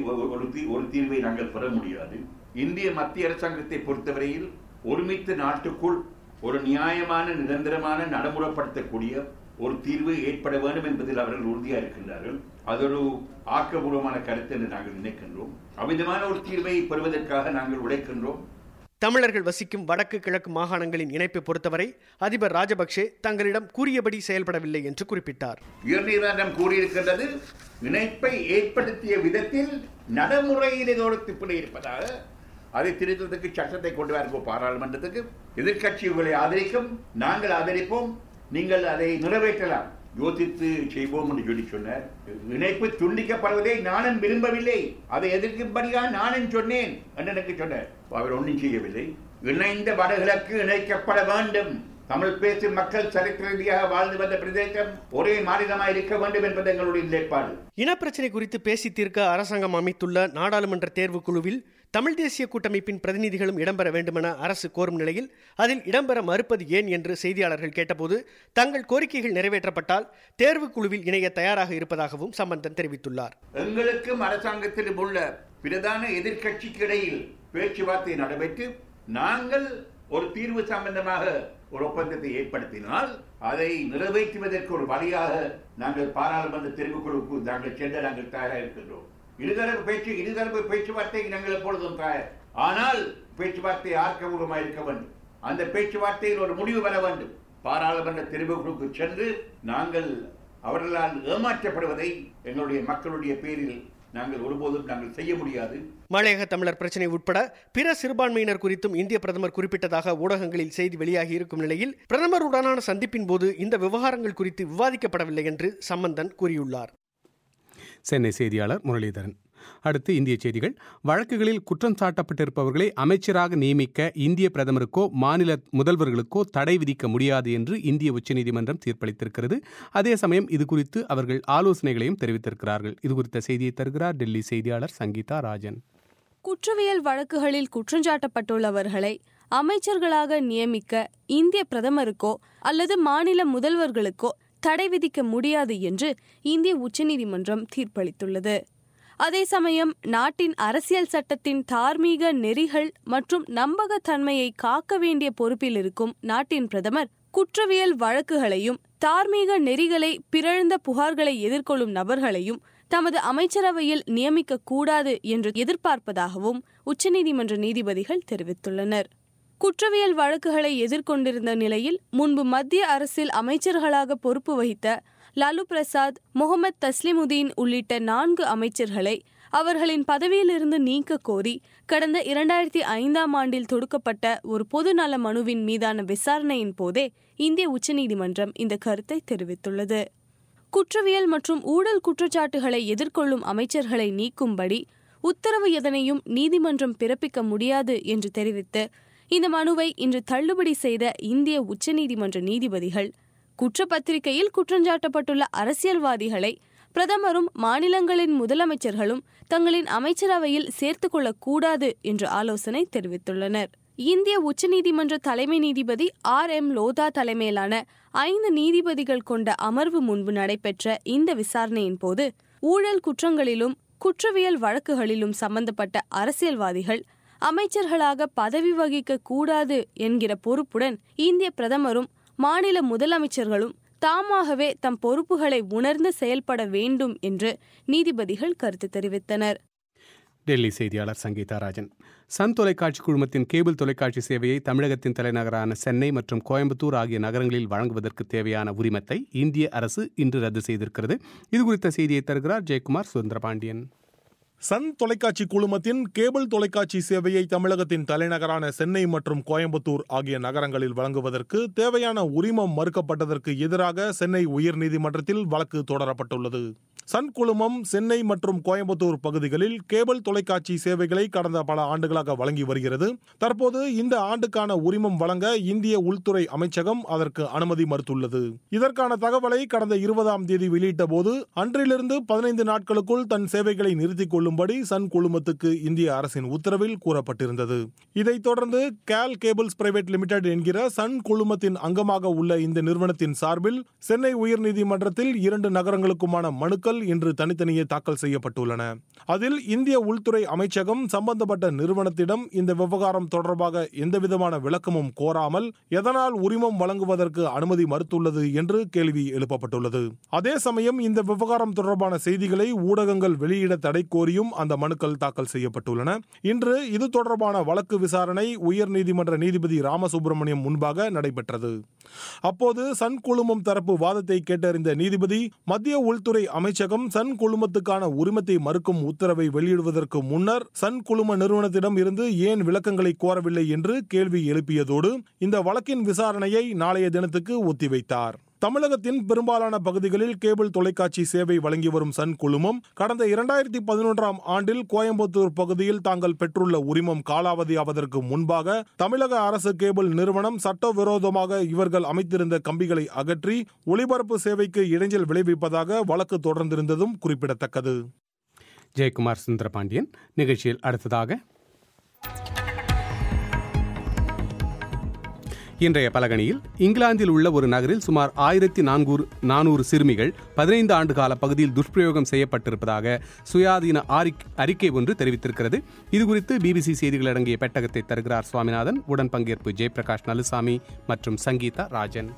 ஒரு தீர்வை நாங்கள் பெற முடியாது. இந்திய மத்திய அரசாங்கத்தை பொறுத்தவரையில் ஒருமித்த நாட்டுக்குள் ஒரு நியாயமான நிரந்தரமான நடைமுறைப்படுத்தக்கூடிய ஒரு தீர்வு ஏற்பட வேண்டும் என்பதில் அவர்கள் உறுதியாக இருக்கின்றார்கள். அது ஒரு ஆக்கபூர்வமான கருத்து என்று நாங்கள் நினைக்கின்றோம். அவ்விதமான ஒரு தீர்வை பெறுவதற்காக நாங்கள் உழைக்கின்றோம். தமிழர்கள் வசிக்கும் வடக்கு கிழக்கு மாகாணங்களின் இணைப்பை பொறுத்தவரை அதிபர் ராஜபக்சே தங்களிடம் கூறியபடி செயல்படவில்லை என்று குறிப்பிட்டார். உயர்நீதிமன்றம் கூறியிருக்கின்றது, இணைப்பை ஏற்படுத்திய விதத்தில் நடைமுறையில் ஏதோ திப்பிடை இருப்பதாக. அதை திருத்தத்துக்கு சட்டத்தை கொண்டு வரப்போ பாராளுமன்றத்துக்கு எதிர்கட்சிகளை ஆதரிக்கும், நாங்கள் ஆதரிப்போம், நீங்கள் அதை நிறைவேற்றலாம், யோசித்து செய்வோம் என்று சொல்லி சொன்னார். இணைப்பு துண்டிக்கப்படுவதை நானும் விரும்பவில்லை, அதை எதிர்க்கும்படியாக நானும் சொன்னேன் என்று எனக்கு சொன்னார். அவர் ஒன்றும் செய்யவில்லை. இணைந்த வடகிழக்கு இணைக்கப்பட வேண்டும். தமிழ் பேசும் மக்கள் சரித்திர ரீதியாக வாழ்ந்து வந்த பிரதேசம் ஒரே மாநிலமாக இருக்க வேண்டும் என்பது எங்களுடைய நிலைப்பாடு. இனப்பிரச்சனை குறித்து பேசி தீர்க்க அரசாங்கம் அமைத்துள்ள நாடாளுமன்ற தேர்வு குழுவில் தமிழ் தேசிய கூட்டமைப்பின் பிரதிநிதிகளும் இடம்பெற வேண்டுமென அரசு கோரும் நிலையில் அதில் இடம்பெற மறுப்பது ஏன் என்று செய்தியாளர்கள் கேட்டபோது தங்கள் கோரிக்கைகள் நிறைவேற்றப்பட்டால் தேர்வு குழுவில் இணைய தயாராக இருப்பதாகவும் சம்பந்தன் தெரிவித்துள்ளார். எங்களுக்கும் அரசாங்கத்திலும் உள்ள பிரதான எதிர்கட்சிக்கு இடையில் பேச்சுவார்த்தை நடைபெற்று நாங்கள் ஒரு தீர்வு சம்பந்தமாக ஒரு ஒப்பந்தத்தை ஏற்படுத்தினால் அதை நிறைவேற்றுவதற்கு ஒரு வழியாக நாங்கள் பாராளுமன்ற தெரிவுக்குழுக்கு நாங்கள் சென்று நாங்கள் தயாராக இருக்கின்றோம். இருதரப்பு பேச்சுவார்த்தை நாங்கள் எப்பொழுதும் தயார். ஆனால் பேச்சுவார்த்தை ஆர்க்கபூர்வமாக இருக்க வேண்டும். அந்த பேச்சுவார்த்தையில் ஒரு முடிவு வர வேண்டும். பாராளுமன்ற தெரிவுக்குழுக்கு சென்று நாங்கள் அவர்களால் ஏமாற்றப்படுவதை எங்களுடைய மக்களுடைய பேரில் நாங்கள் ஒருபோதும் நாங்கள் செய்ய முடியாது. மலையக தமிழர் பிரச்சினை உட்பட பிற சிறுபான்மையினர் குறித்தும் இந்திய பிரதமர் குறிப்பிட்டதாக ஊடகங்களில் செய்தி வெளியாகி இருக்கும் நிலையில் பிரதமருடனான சந்திப்பின் போது இந்த விவகாரங்கள் குறித்து விவாதிக்கப்படவில்லை என்று சம்பந்தன் கூறியுள்ளார். சென்னை செய்தியாளர் முரளிதரன். அடுத்து இந்திய செய்திகள். வழக்குகளில் குற்றம் சாட்டப்பட்டிருப்பவர்களை அமைச்சராக நியமிக்க இந்திய பிரதமருக்கோ மாநில முதல்வர்களுக்கோ தடை விதிக்க முடியாது என்று இந்திய உச்சநீதிமன்றம் தீர்ப்பளித்திருக்கிறது. அதே சமயம் இது குறித்து அவர்கள் ஆலோசனைகளையும் தெரிவித்திருக்கிறார்கள். இது குறித்த செய்தியை தருகிறார் டெல்லி செய்தியாளர் சங்கீதா ராஜன். குற்றவியல் வழக்குகளில் குற்றஞ்சாட்டப்பட்டுள்ளவர்களை அமைச்சர்களாக நியமிக்க இந்திய பிரதமருக்கோ அல்லது மாநில முதல்வர்களுக்கோ தடை விதிக்க முடியாது என்று இந்திய உச்சநீதிமன்றம் தீர்ப்பளித்துள்ளது. அதே சமயம் நாட்டின் அரசியல் சட்டத்தின் தார்மீக நெறிகள் மற்றும் நம்பகத்தன்மையை காக்க வேண்டிய பொறுப்பில் இருக்கும் நாட்டின் பிரதமர் குற்றவியல் வழக்குகளையும் தார்மீக நெறிகளை பிறழ்ந்த புகார்களை எதிர்கொள்ளும் நபர்களையும் தமது அமைச்சரவையில் நியமிக்க கூடாது என்று எதிர்பார்ப்பதாகவும் உச்சநீதிமன்ற நீதிபதிகள் தெரிவித்துள்ளனர். குற்றவியல் வழக்குகளை எதிர்கொண்டிருந்த நிலையில் முன்பு மத்திய அரசில் அமைச்சர்களாக பொறுப்பு வகித்த லாலு பிரசாத், முகமது தஸ்லிமுதீன் உள்ளிட்ட 4 அமைச்சர்களை அவர்களின் பதவியிலிருந்து நீக்க கோரி கடந்த 2005ஆம் ஆண்டில் தொடுக்கப்பட்ட ஒரு பொதுநல மனுவின் மீதான விசாரணையின் போதே இந்திய உச்சநீதிமன்றம் இந்த கருத்தை தெரிவித்துள்ளது. குற்றவியல் மற்றும் ஊழல் குற்றச்சாட்டுகளை எதிர்கொள்ளும் அமைச்சர்களை நீக்கும்படி உத்தரவு எதனையும் நீதிமன்றம் பிறப்பிக்க முடியாது என்று தெரிவித்து இந்த மனுவை இன்று தள்ளுபடி செய்த இந்திய உச்சநீதிமன்ற நீதிபதிகள் குற்றப்பத்திரிகையில் குற்றஞ்சாட்டப்பட்டுள்ள அரசியல்வாதிகளை பிரதமரும் மாநிலங்களின் முதலமைச்சர்களும் தங்களின் அமைச்சரவையில் சேர்த்துக் கொள்ளக்கூடாது என்று ஆலோசனை தெரிவித்துள்ளனர். இந்திய உச்சநீதிமன்ற தலைமை நீதிபதி RM லோதா தலைமையிலான 5 நீதிபதிகள் கொண்ட அமர்வு முன்பு நடைபெற்ற இந்த விசாரணையின் போது ஊழல் குற்றங்களிலும் குற்றவியல் வழக்குகளிலும் சம்பந்தப்பட்ட அரசியல்வாதிகள் அமைச்சர்களாக பதவி வகிக்க கூடாது என்கிற பொறுப்புடன் இந்திய பிரதமரும் மாநில முதலமைச்சர்களும் தாமாகவே தம் பொறுப்புகளை உணர்ந்து செயல்பட வேண்டும் என்று நீதிபதிகள் கருத்து தெரிவித்தனர். டெல்லி செய்தியாளர் சங்கீதா ராஜன். சன் தொலைக்காட்சி குழுமத்தின் கேபிள் தொலைக்காட்சி சேவையை தமிழகத்தின் தலைநகரான சென்னை மற்றும் கோயம்புத்தூர் ஆகிய நகரங்களில் வழங்குவதற்கு தேவையான உரிமத்தை இந்திய அரசு இன்று ரத்து செய்திருக்கிறது. இது குறித்த செய்தியை தருகிறார் ஜெயக்குமார் சுந்தரபாண்டியன். சன் தொலைக்காட்சி குழுமத்தின் கேபிள் தொலைக்காட்சி சேவையை தமிழகத்தின் தலைநகரான சென்னை மற்றும் கோயம்புத்தூர் ஆகிய நகரங்களில் வழங்குவதற்கு தேவையான உரிமம் மறுக்கப்பட்டதற்கு எதிராக சென்னை உயர்நீதிமன்றத்தில் வழக்கு தொடரப்பட்டுள்ளது. சன் குழுமம் சென்னை மற்றும் கோயம்புத்தூர் பகுதிகளில் கேபிள் தொலைக்காட்சி சேவைகளை கடந்த பல ஆண்டுகளாக வழங்கி வருகிறது. தற்போது இந்த ஆண்டுக்கான உரிமம் வழங்க இந்திய உள்துறை அமைச்சகம் அதற்கு அனுமதி மறுத்துள்ளது. இதற்கான தகவலை கடந்த 20ஆம் தேதி வெளியிட்ட போது அன்றிலிருந்து 15 நாட்களுக்குள் தன் சேவைகளை நிறுத்திக் கொள்ளும்படி சன் குழுமத்துக்கு இந்திய அரசின் உத்தரவில் கூறப்பட்டிருந்தது. இதைத் தொடர்ந்து கேல் கேபிள்ஸ் பிரைவேட் லிமிடெட் என்கிற சன் குழுமத்தின் அங்கமாக உள்ள இந்த நிறுவனத்தின் சார்பில் சென்னை உயர்நீதிமன்றத்தில் 2 நகரங்களுக்குமான மனுக்கள் இன்று தனித்தனியே தாக்கல் செய்யப்பட்டுள்ளன. அதில் இந்திய உள்துறை அமைச்சகம் சம்பந்தப்பட்ட நிறுவனத்திடம் இந்த விவகாரம் தொடர்பாக எந்தவிதமான விளக்கமும் கோராமல் எதனால் உரிமம் வழங்குவதற்கு அனுமதி மறுத்துள்ளது என்று கேள்வி எழுப்பப்பட்டுள்ளது. அதே சமயம் இந்த விவகாரம் தொடர்பான செய்திகளை ஊடகங்கள் வெளியிட தடை கோரியும் அந்த மனுக்கள் தாக்கல் செய்யப்பட்டுள்ளன. இன்று இது தொடர்பான வழக்கு விசாரணை உயர்நீதிமன்ற நீதிபதி ராமசுப்ரமணியம் முன்பாக நடைபெற்றது. அப்போது சன் குழுமம் தரப்பு வாதத்தை கேட்டறிந்த நீதிபதி மத்திய உள்துறை அமைச்சகம் சன் குழுமத்துக்கான உரிமத்தை மறுக்கும் உத்தரவை வெளியிடுவதற்கு முன்னர் சன் குழும நிறுவனத்திடம் இருந்து ஏன் விளக்கங்களை கோரவில்லை என்று கேள்வி எழுப்பியதோடு இந்த வழக்கின் விசாரணையை நாளைய தினத்துக்கு ஒத்திவைத்தார். தமிழகத்தின் பெரும்பாலான பகுதிகளில் கேபிள் தொலைக்காட்சி சேவை வழங்கி வரும் சன் குழுமம் கடந்த 2011ஆம் ஆண்டில் கோயம்புத்தூர் பகுதியில் தாங்கள் பெற்றுள்ள உரிமம் காலாவதியாவதற்கு முன்பாக தமிழக அரசு கேபிள் நிறுவனம் சட்டவிரோதமாக இவர்கள் அமைத்திருந்த கம்பிகளை அகற்றி ஒளிபரப்பு சேவைக்கு இடைஞ்சல் விளைவிப்பதாக வழக்கு தொடர்ந்திருந்ததும் குறிப்பிடத்தக்கது. ஜெயக்குமார் சுந்தரபாண்டியன் நிகழ்ச்சியில் அடுத்ததாக இன்றைய பலகணியில் இங்கிலாந்தில் உள்ள ஒரு நகரில் சுமார் 1400 சிறுமிகள் 15 ஆண்டு கால பகுதியில் துஷ்பிரயோகம் செய்யப்பட்டிருப்பதாக சுயாதீன அறிக்கை ஒன்று தெரிவித்திருக்கிறது. இதுகுறித்து பிபிசி செய்திகள் அடங்கிய பெட்டகத்தை தருகிறார் சுவாமிநாதன். உடன் பங்கேற்பு ஜெயபிரகாஷ் நலுசாமி மற்றும் சங்கீதா ராஜன்.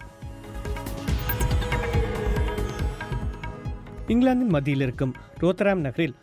இங்கிலாந்தின் மத்தியில் இருக்கும் ரோத்தராம் நகரில்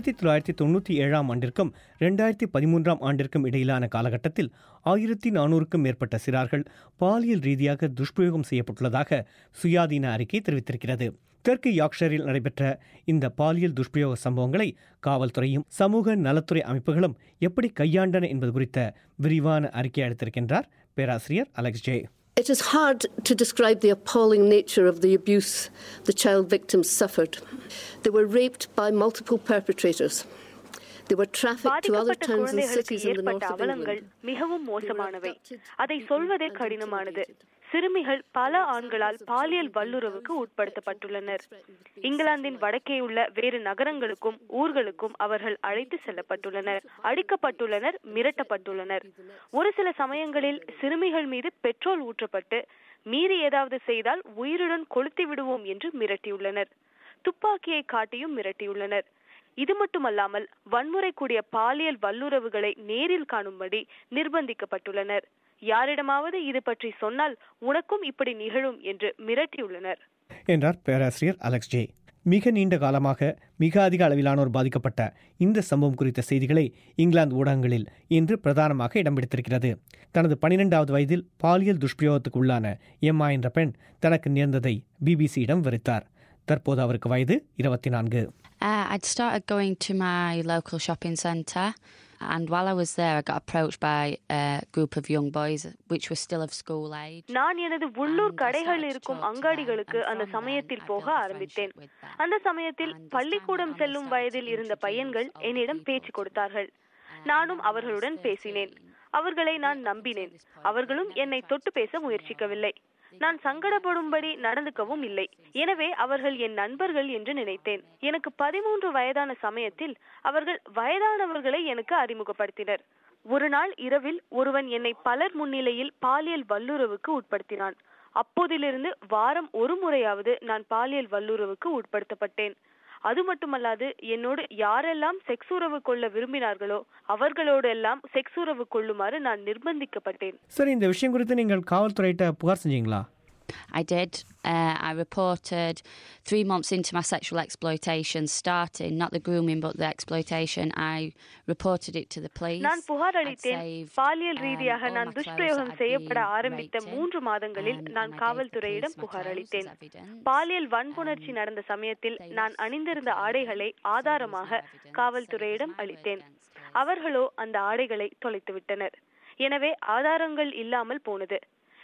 1997ஆம் ஆண்டிற்கும் 2013ஆம் ஆண்டிற்கும் இடையிலான காலகட்டத்தில் 1400க்கும் மேற்பட்ட சிறார்கள் பாலியல் ரீதியாக துஷ்பிரயோகம் செய்யப்பட்டுள்ளதாக சுயாதீன அறிக்கை தெரிவித்திருக்கிறது. தெற்கு யார்க்ஷயரில் நடைபெற்ற இந்த பாலியல் துஷ்பிரயோக சம்பவங்களை காவல்துறையும் சமூக நலத்துறை அமைப்புகளும் எப்படி கையாண்டன என்பது குறித்த விரிவான அறிக்கை அளித்திருக்கின்றார் பேராசிரியர் Alex J. It is hard to describe the appalling nature of the abuse the child victims suffered. They were raped by multiple perpetrators. They were trafficked to other towns and cities in the north of England. மிகவும் மோசமானவை. அதை சொல்வதே கடினமானது. சிறுமிகள் பல ஆண்களால் பாலியல் வல்லுறவுக்கு உட்படுத்தப்பட்டுள்ளனர். இங்கிலாந்தின் வடக்கே உள்ள வேறு நகரங்களுக்கும் ஊர்களுக்கும் அவர்கள் அழைத்து செல்லப்பட்டுள்ளனர், அடிக்கப்பட்டுள்ளனர், மிரட்டப்பட்டுள்ளனர். ஒரு சில சமயங்களில் சிறுமிகள் மீது பெட்ரோல் ஊற்றப்பட்டு மீறி ஏதாவது செய்தால் உயிருடன் கொளுத்தி விடுவோம் என்று மிரட்டியுள்ளனர். துப்பாக்கியை காட்டியும் மிரட்டியுள்ளனர். இது மட்டுமல்லாமல் வன்முறை கூடிய பாலியல் வல்லுறவுகளை நேரில் காணும்படி நிர்பந்திக்கப்பட்டுள்ளனர். யாரிடமாவது இது பற்றி சொன்னால் உனக்கும் இப்படி நிகழும் என்று மிரட்டியுள்ளனர் என்றார் பேராசிரியர் அலெக்ஸ் ஜே. மிக நீண்ட காலமாக மிக அதிக அளவிலானோர் பாதிக்கப்பட்ட இந்த சம்பவம் குறித்த செய்திகளை இங்கிலாந்து ஊடகங்களில் இன்று பிரதானமாக இடம் பிடித்திருக்கிறது. தனது 12வது வயதில் பாலியல் துஷ்பிரயோகத்துக்கு உள்ளான எம்மா என்ற பெண் தனக்கு நேர்ந்ததை பிபிசியிடம் விவரித்தார். தற்போது அவருக்கு வயது 24. I'd started going to my local shopping centre, and while I was there I got approached by a group of young boys which were still of school age. நான் எனது உள்ளூர் கடைகள் இருக்கும் அங்காடிகளுக்கு அந்த சமயத்தில் போக ஆரம்பித்தேன். அந்த சமயத்தில் பள்ளிக்கூடம் செல்லும் வயதில் இருந்த பையன்கள் என்னிடம் பேச்சு கொடுத்தார்கள். நானும் அவர்களுடன் பேசினேன். அவர்களை நான் நம்பினேன். அவர்களும் என்னை தொட்டு பேச முயற்சிக்கவில்லை. நான் சங்கடப்படும்படி நடந்துக்கவும் இல்லை. எனவே அவர்கள் என் நண்பர்கள் என்று நினைத்தேன். எனக்கு 13 வயதான சமயத்தில் அவர்கள் வயதானவர்களை எனக்கு அறிமுகப்படுத்தினர். ஒரு நாள் இரவில் ஒருவன் என்னை பலர் முன்னிலையில் பாலியல் வல்லுறவுக்கு உட்படுத்தினான். அப்போதிலிருந்து வாரம் ஒரு முறையாவது நான் பாலியல் வல்லுறவுக்கு உட்படுத்தப்பட்டேன். அது மட்டுமல்லாது என்னோடு யாரெல்லாம் செக்ஸ் உறவு கொள்ள விரும்பினார்களோ அவர்களோடு எல்லாம் செக்ஸ் உறவு கொள்ளுமாறு நான் நிர்பந்திக்கப்பட்டேன். சரி, இந்த விஷயம் குறித்து நீங்கள் காவல்துறையிட்ட புகார் செஞ்சீங்களா? I did. I reported 3 months into my sexual exploitation starting, not the grooming but the exploitation. I reported it to the police. நான் புகார் அளித்தேன். பாலியல் ரீதியாக நான் துஷ்பிரயோகம் செய்யப்பட ஆரம்பித்த 3 மாதங்களில் நான் காவல்துறையிடம் புகார் அளித்தேன். பாலியல் வன்புணர்ச்சி நடந்த சமயத்தில் நான் அணிந்திருந்த ஆடைகளை ஆதாரமாக காவல்துறையிடம் அளித்தேன். அவர்களோ அந்த ஆடைகளை தொலைத்து விட்டனர். எனவே ஆதாரங்கள் இல்லாமல் போனது.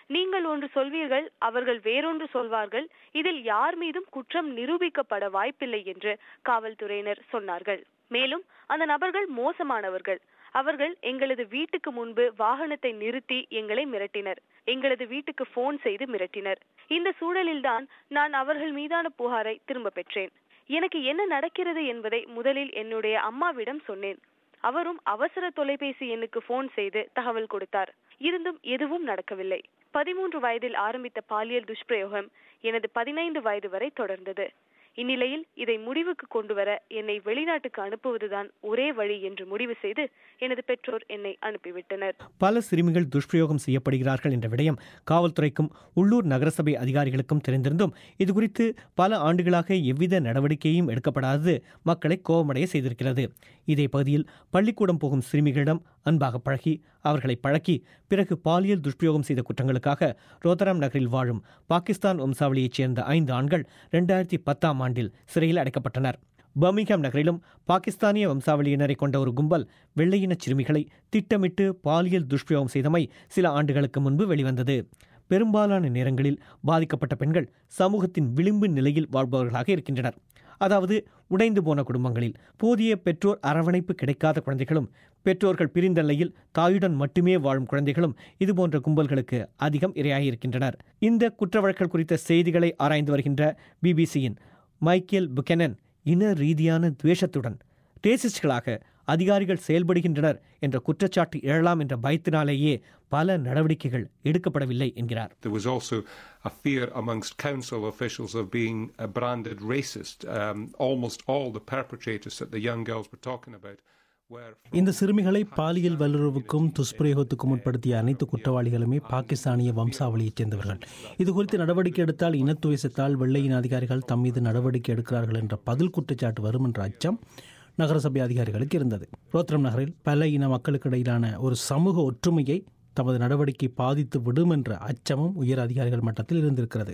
நீங்கள் ஒன்று சொல்வீர்கள், அவர்கள் வேறொன்று சொல்வார்கள். இதில் யார் மீதும் குற்றம் நிரூபிக்கப்பட வாய்ப்பில்லை என்று காவல்துறையினர் சொன்னார்கள். மேலும் அந்த நபர்கள் மோசமானவர்கள். அவர்கள் எங்களது வீட்டுக்கு முன்பு வாகனத்தை நிறுத்தி எங்களை மிரட்டினர். எங்களது வீட்டுக்கு போன் செய்து மிரட்டினர். இந்த சூழலில்தான் நான் அவர்கள் மீதான புகாரை திரும்ப பெற்றேன். எனக்கு என்ன நடக்கிறது என்பதை முதலில் என்னுடைய அம்மாவிடம் சொன்னேன். அவரும் அவசர தொலைபேசி எண்ணுக்கு போன் செய்து தகவல் கொடுத்தார். இருந்தும் எதுவும் நடக்கவில்லை. 13 வயதில் ஆரம்பித்த பாலியல் துஷ்பிரயோகம் எனது 15 வயது வரை தொடர்ந்தது. இந்நிலையில் இதை முடிவுக்கு கொண்டுவர என்னை வெளிநாட்டுக்கு அனுப்புவதுதான் ஒரே வழி என்று முடிவு செய்து எனது பெற்றோர் என்னை அனுப்பிவிட்டனர். பல சிறுமிகள் துஷ்பிரயோகம் செய்யப்படுகிறார்கள் என்ற விடயம் காவல்துறைக்கும் உள்ளூர் நகரசபை அதிகாரிகளுக்கும் தெரிந்திருந்தும் இதுகுறித்து பல ஆண்டுகளாக எவ்வித நடவடிக்கையும் எடுக்கப்படாதது மக்களை கோபமடைய செய்திருக்கிறது. இதே பகுதியில் பள்ளிக்கூடம் போகும் சிறுமிகளிடம் அன்பாக பழகி அவர்களை பழக்கி பிறகு பாலியல் துஷ்பிரயோகம் செய்த குற்றங்களுக்காக ரோத்தராம் நகரில் வாழும் பாகிஸ்தான் வம்சாவளியைச் சேர்ந்த 5 ஆண்கள் 2010ஆம் ஆண்டில் சிறையில் அடைக்கப்பட்டனர். பர்மிங்ஹாம் நகரிலும் பாகிஸ்தானிய வம்சாவளியினரை கொண்ட ஒரு கும்பல் வெள்ளையின சிறுமிகளை திட்டமிட்டு பாலியல் துஷ்பிரயோகம் செய்தமை சில ஆண்டுகளுக்கு முன்பு வெளிவந்தது. பெரும்பாலான நேரங்களில் பாதிக்கப்பட்ட பெண்கள் சமூகத்தின் விளிம்பு நிலையில் வாழ்பவர்களாக இருக்கின்றனர். அதாவது உடைந்து போன குடும்பங்களில் போதிய பெற்றோர் அரவணைப்பு கிடைக்காத குழந்தைகளும் பெற்றோர்கள் பிரிந்த நிலையில் தாயுடன் மட்டுமே வாழும் குழந்தைகளும் இதுபோன்ற கும்பல்களுக்கு அதிகம் இரையாகியிருக்கின்றனர். இந்த குற்ற வழக்குகள் குறித்த செய்திகளை ஆராய்ந்து வருகின்ற பிபிசியின் மைக்கேல் புக்கெனன் இன ரீதியான துவேஷத்துடன் ரேசிஸ்டுகளாக அதிகாரிகள் செயல்படுகின்றனர் என்ற குற்றச்சாட்டு எழலாம் என்ற பயத்தினாலேயே பல நடவடிக்கைகள் எடுக்கப்படவில்லை என்கிறார். There was also a fear amongst council officials of being branded racist. Almost all the perpetrators that the young girls were talking about. இந்த சிறுமிகளை பாலியல் வல்லுறவுக்கும் துஷ்பிரயோகத்துக்கும் உட்படுத்திய அனைத்து குற்றவாளிகளுமே பாகிஸ்தானிய வம்சாவளியைச் சேர்ந்தவர்கள். இதுகுறித்து நடவடிக்கை எடுத்தால் இனத்துவேசத்தால் வெள்ளையின அதிகாரிகள் தம் மீது நடவடிக்கை எடுக்கிறார்கள் என்ற பதில் குற்றச்சாட்டு வரும் என்ற அச்சம் நகரசபை அதிகாரிகளுக்கு இருந்தது. ரோத்தரம் நகரில் பல இன மக்களுக்கு இடையிலான ஒரு சமூக ஒற்றுமையை தமது நடவடிக்கை பாதித்து விடும் என்ற அச்சமும் உயர் அதிகாரிகள் மட்டத்தில் இருந்திருக்கிறது.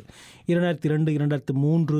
2002, 2003,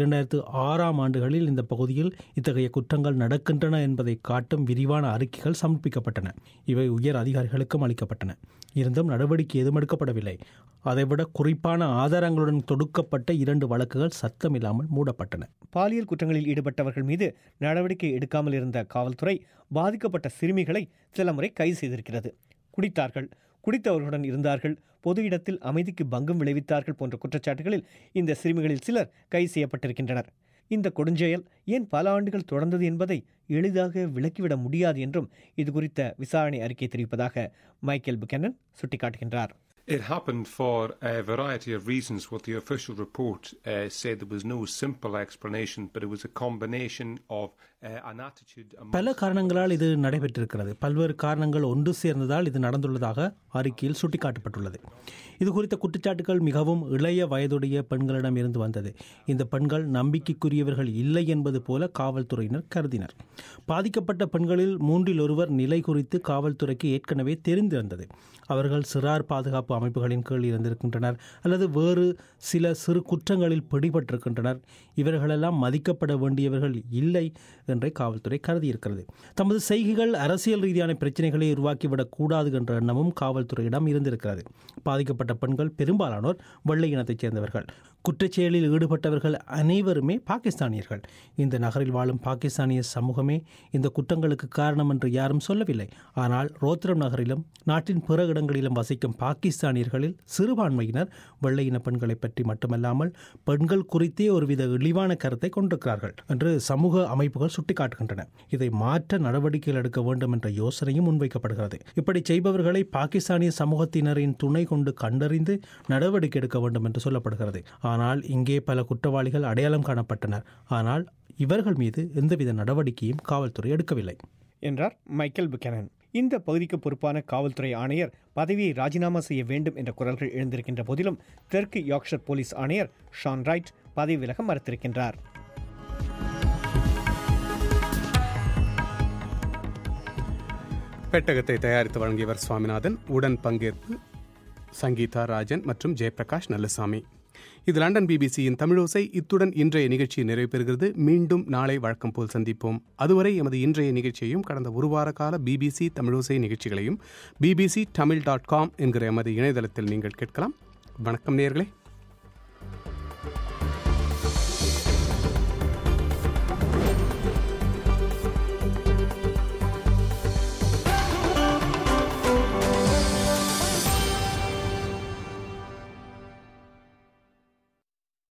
2006ஆம் ஆண்டுகளில் இந்த பகுதியில் இத்தகைய குற்றங்கள் நடக்கின்றன என்பதை காட்டும் விரிவான அறிக்கைகள் சமர்ப்பிக்கப்பட்டன. இவை உயர் அதிகாரிகளுக்கும் அளிக்கப்பட்டன. இருந்தும் நடவடிக்கை எதுவும் எடுக்கப்படவில்லை. அதைவிட குறிப்பான ஆதாரங்களுடன் தொடுக்கப்பட்ட 2 வழக்குகள் சத்தமில்லாமல் மூடப்பட்டன. பாலியல் குற்றங்களில் ஈடுபட்டவர்கள் மீது நடவடிக்கை எடுக்காமல் இருந்த காவல்துறை பாதிக்கப்பட்ட சிறுமிகளை சில முறை கைது செய்திருக்கிறது. குடித்தார்கள், குடித்தவர்களுடன் இருந்தார்கள், பொது இடத்தில் அமைதிக்கு பங்கம் விளைவித்தார்கள் போன்ற குற்றச்சாட்டுகளில் இந்த சிறுமிகளில் சிலர் கைது செய்யப்பட்டிருக்கின்றனர். இந்த கொடுஞ்செயல் ஏன் பல ஆண்டுகள் தொடர்ந்தது என்பதை எளிதாக விளக்கிவிட முடியாது என்றும் இதுகுறித்த விசாரணை அறிக்கை தெரிவிப்பதாக மைக்கேல் புக்கெனன் சுட்டிக்காட்டுகின்றார். It happened for a variety of reasons. What the official report said there was no simple explanation, but it was a combination of an attitude. பல காரணங்களால் இது நடைபெற்றிருக்கிறது. பல்வேறு காரணங்கள் ஒன்று சேர்ந்ததால் இது நடந்துள்ளதாக அறிக்கையில் சுட்டிக்காட்டப்பட்டுள்ளது. இது குறித்த குற்றச்சாட்டுகள் மிகவும் இளைய வயதுடைய பெண்களிடம் இருந்து வந்தது. இந்த பெண்கள் நம்பிக்கைக்குரியவர்கள் இல்லை என்பது போல காவல்துறையினர் கருதினர். பாதிக்கப்பட்ட பெண்களில் 3இல் ஒருவர் நிலை குறித்து காவல்துறைக்கு ஏற்கனவே தெரிந்திருந்தது. அவர்கள் சிறார் பாதுகாப்பு அமைப்புகளின் கீழ் இருந்திருக்கின்றனர் அல்லது வேறு சில சிறு குற்றங்களில் பிடிபட்டிருக்கின்றனர். இவர்களெல்லாம் மதிக்கப்பட வேண்டியவர்கள் இல்லை என்றே காவல்துறை கருதியிருக்கிறது. தமது செய்கைகள் அரசியல் ரீதியான பிரச்சனைகளை உருவாக்கிவிடக் கூடாது என்ற எண்ணமும் காவல்துறையிடம் இருந்திருக்கிறது. பாதிக்கப்பட்ட பெண்கள் பெரும்பாலானோர் வெள்ளை இனத்தைச் சேர்ந்தவர்கள். குற்றச்செயலில் ஈடுபட்டவர்கள் அனைவருமே பாகிஸ்தானியர்கள். இந்த நகரில் வாழும் பாகிஸ்தானிய சமூகமே இந்த குற்றங்களுக்கு காரணம் என்று யாரும் சொல்லவில்லை. ஆனால் ரோத்தரம் நகரிலும் நாட்டின் பிற இடங்களிலும் வசிக்கும் பாகிஸ்தானியர்களில் சிறுபான்மையினர் வெள்ளையின பெண்களை பற்றி மட்டுமல்லாமல் பெண்கள் குறித்தே ஒருவித இழிவான கருத்தை கொண்டிருக்கிறார்கள் என்று சமூக அமைப்புகள் சுட்டிக்காட்டுகின்றன. இதை மாற்ற நடவடிக்கைகள் எடுக்க வேண்டும் என்ற யோசனையும் முன்வைக்கப்படுகிறது. இப்படி செய்பவர்களை பாகிஸ்தானிய சமூகத்தினரின் துணை கொண்டு கண்டறிந்து நடவடிக்கை எடுக்க வேண்டும் என்று சொல்லப்படுகிறது. ஆனால் இங்கே பல குற்றவாளிகள் அடையாளம் காணப்பட்டனர். ஆனால் இவர்கள் மீது எந்தவித நடவடிக்கையும் காவல்துறை எடுக்கவில்லை என்றார் மைக்கேல் புக்கெனன். இந்த பகுதிக்கு பொறுப்பான காவல்துறை ஆணையர் பதவியை ராஜினாமா செய்ய வேண்டும் என்ற குரல்கள் எழுந்திருக்கின்ற போதிலும் தெற்கு யார்க்ஷயர் போலீஸ் ஆணையர் ஷான் ரைட் பதவி விலக மறுத்திருக்கின்றார். பெட்டகத்தை தயாரித்து வழங்கியவர் சுவாமிநாதன். உடன் பங்கேற்பு சங்கீதா ராஜன் மற்றும் ஜெயபிரகாஷ் நல்லசாமி. இது லண்டன் பிபிசியின் தமிழோசை. இத்துடன் இன்றைய நிகழ்ச்சி நிறைவு பெறுகிறது. மீண்டும் நாளை வழக்கம் போல் சந்திப்போம். அதுவரை எமது இன்றைய நிகழ்ச்சியையும் கடந்த ஒரு வார கால பிபிசி தமிழோசை நிகழ்ச்சிகளையும் bbc tamil.com என்கிற எமது இணையதளத்தில் நீங்கள் கேட்கலாம். வணக்கம் நேயர்களே.